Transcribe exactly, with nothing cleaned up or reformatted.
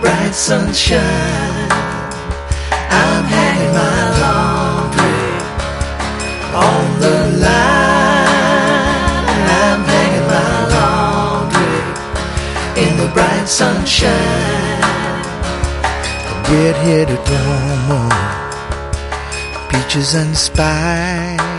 bright sunshine. I'm hanging my laundry on the line. I'm hanging my laundry in the bright sunshine. Red-headed woman, peaches and spice.